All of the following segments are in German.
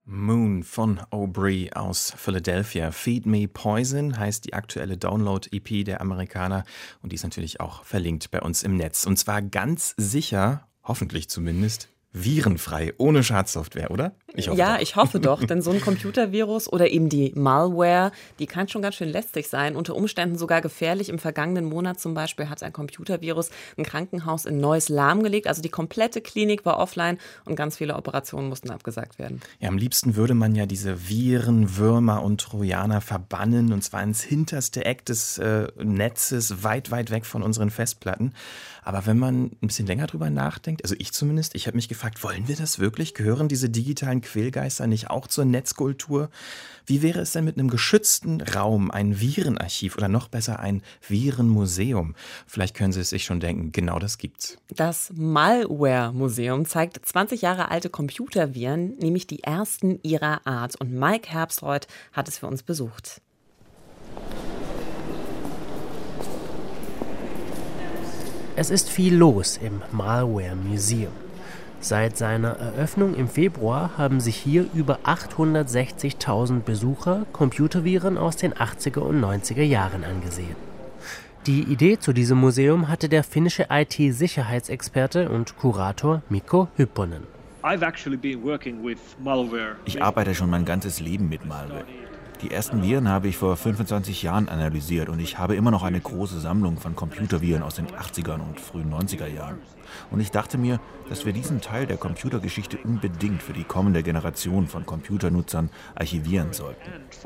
Moon von Aubrey aus Philadelphia. Feed Me Poison heißt die aktuelle Download-EP der Amerikaner und die ist natürlich auch verlinkt bei uns im Netz. Und zwar ganz sicher, hoffentlich zumindest, virenfrei, ohne Schadsoftware, oder? Ich hoffe Ja, doch. ich hoffe doch, denn so ein Computervirus oder eben die Malware, die kann schon ganz schön lästig sein, unter Umständen sogar gefährlich. Im vergangenen Monat zum Beispiel hat ein Computervirus ein Krankenhaus in Neuss lahmgelegt, also die komplette Klinik war offline und ganz viele Operationen mussten abgesagt werden. Ja, am liebsten würde man ja diese Viren, Würmer und Trojaner verbannen und zwar ins hinterste Eck des Netzes, weit, weit weg von unseren Festplatten. Aber wenn man ein bisschen länger drüber nachdenkt, also ich zumindest, ich habe mich gefragt, wollen wir das wirklich? Gehören diese digitalen Quälgeister nicht auch zur Netzkultur? Wie wäre es denn mit einem geschützten Raum, ein Virenarchiv oder noch besser ein Virenmuseum? Vielleicht können Sie es sich schon denken, genau das gibt's. Das Malware-Museum zeigt 20 Jahre alte Computerviren, nämlich die ersten ihrer Art. Und Mike Herbstreuth hat es für uns besucht. Es ist viel los im Malware Museum. Seit seiner Eröffnung im Februar haben sich hier über 860.000 Besucher Computerviren aus den 80er und 90er Jahren angesehen. Die Idee zu diesem Museum hatte der finnische IT-Sicherheitsexperte und Kurator Mikko Hypponen. Ich arbeite schon mein ganzes Leben mit Malware. Die ersten Viren habe ich vor 25 Jahren analysiert und ich habe immer noch eine große Sammlung von Computerviren aus den 80ern und frühen 90er Jahren. Und ich dachte mir, dass wir diesen Teil der Computergeschichte unbedingt für die kommende Generation von Computernutzern archivieren sollten.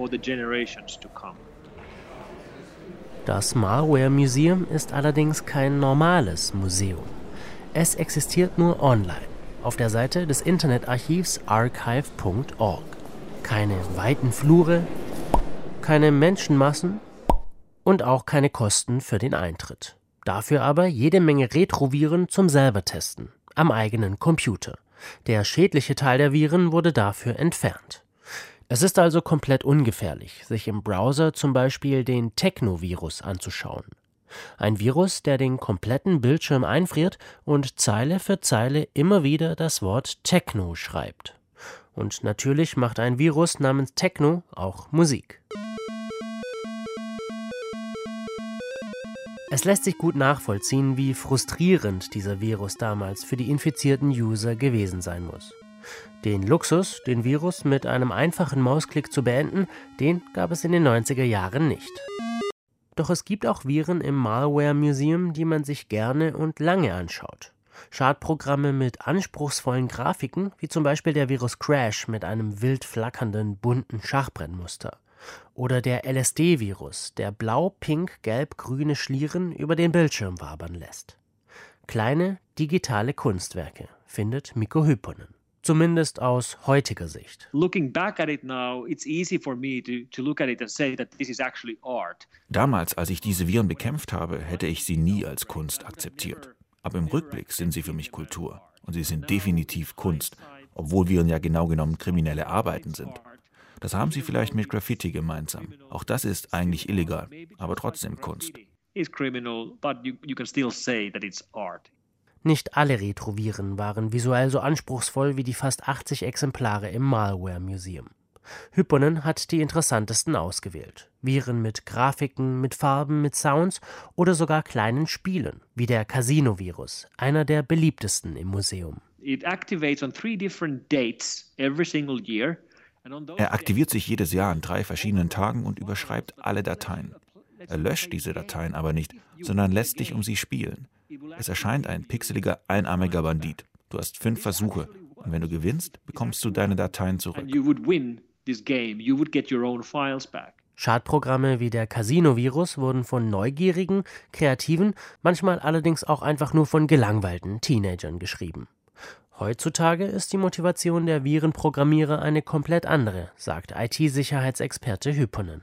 Das Malware Museum ist allerdings kein normales Museum. Es existiert nur online, auf der Seite des Internetarchivs archive.org. Keine weiten Flure, keine Menschenmassen und auch keine Kosten für den Eintritt. Dafür aber jede Menge Retroviren zum selbertesten, am eigenen Computer. Der schädliche Teil der Viren wurde dafür entfernt. Es ist also komplett ungefährlich, sich im Browser zum Beispiel den Techno-Virus anzuschauen. Ein Virus, der den kompletten Bildschirm einfriert und Zeile für Zeile immer wieder das Wort Techno schreibt. Und natürlich macht ein Virus namens Techno auch Musik. Es lässt sich gut nachvollziehen, wie frustrierend dieser Virus damals für die infizierten User gewesen sein muss. Den Luxus, den Virus mit einem einfachen Mausklick zu beenden, den gab es in den 90er Jahren nicht. Doch es gibt auch Viren im Malware Museum, die man sich gerne und lange anschaut. Schadprogramme mit anspruchsvollen Grafiken, wie zum Beispiel der Virus Crash mit einem wild flackernden, bunten Schachbrennmuster. Oder der LSD-Virus, der blau-pink-gelb-grüne Schlieren über den Bildschirm wabern lässt. Kleine, digitale Kunstwerke, findet Mikko Hypponen. Zumindest aus heutiger Sicht. Damals, als ich diese Viren bekämpft habe, hätte ich sie nie als Kunst akzeptiert. Aber im Rückblick sind sie für mich Kultur. Und sie sind definitiv Kunst, obwohl Viren ja genau genommen kriminelle Arbeiten sind. Das haben sie vielleicht mit Graffiti gemeinsam. Auch das ist eigentlich illegal, aber trotzdem Kunst. Nicht alle Retroviren waren visuell so anspruchsvoll wie die fast 80 Exemplare im Malware Museum. Hypponen hat die interessantesten ausgewählt. Viren mit Grafiken, mit Farben, mit Sounds oder sogar kleinen Spielen, wie der Casino-Virus, einer der beliebtesten im Museum. Er aktiviert sich jedes Jahr an 3 verschiedenen Tagen und überschreibt alle Dateien. Er löscht diese Dateien aber nicht, sondern lässt dich um sie spielen. Es erscheint ein pixeliger, einarmiger Bandit. Du hast 5 Versuche und wenn du gewinnst, bekommst du deine Dateien zurück. Schadprogramme wie der Casino-Virus wurden von neugierigen, kreativen, manchmal allerdings auch einfach nur von gelangweilten Teenagern geschrieben. Heutzutage ist die Motivation der Virenprogrammierer eine komplett andere, sagt IT-Sicherheitsexperte Hypponen.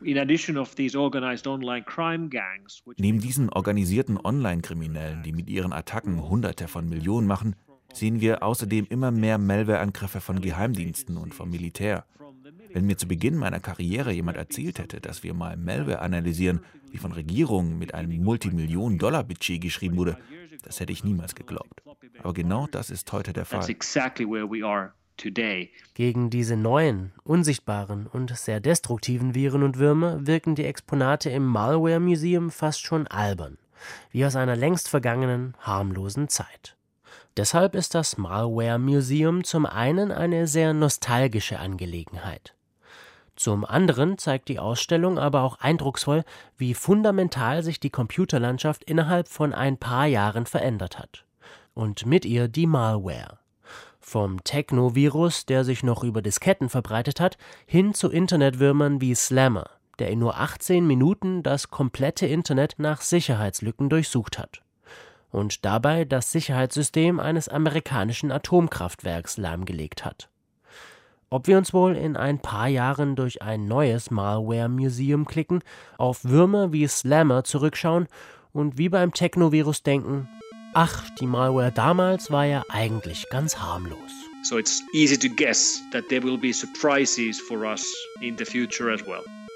Neben diesen organisierten Online-Kriminellen, die mit ihren Attacken Hunderte von Millionen machen, sehen wir außerdem immer mehr Malware-Angriffe von Geheimdiensten und vom Militär. Wenn mir zu Beginn meiner Karriere jemand erzählt hätte, dass wir mal Malware analysieren, die von Regierungen mit einem Multimillionen-Dollar-Budget geschrieben wurde, das hätte ich niemals geglaubt. Aber genau das ist heute der Fall. Gegen diese neuen, unsichtbaren und sehr destruktiven Viren und Würmer wirken die Exponate im Malware Museum fast schon albern, wie aus einer längst vergangenen, harmlosen Zeit. Deshalb ist das Malware Museum zum einen eine sehr nostalgische Angelegenheit. Zum anderen zeigt die Ausstellung aber auch eindrucksvoll, wie fundamental sich die Computerlandschaft innerhalb von ein paar Jahren verändert hat. Und mit ihr die Malware. Vom Technovirus, der sich noch über Disketten verbreitet hat, hin zu Internetwürmern wie Slammer, der in nur 18 Minuten das komplette Internet nach Sicherheitslücken durchsucht hat. Und dabei das Sicherheitssystem eines amerikanischen Atomkraftwerks lahmgelegt hat. Ob wir uns wohl in ein paar Jahren durch ein neues Malware-Museum klicken, auf Würmer wie Slammer zurückschauen und wie beim Technovirus denken, ach, die Malware damals war ja eigentlich ganz harmlos. So it's easy to guess that there will be surprises for us in the future as well.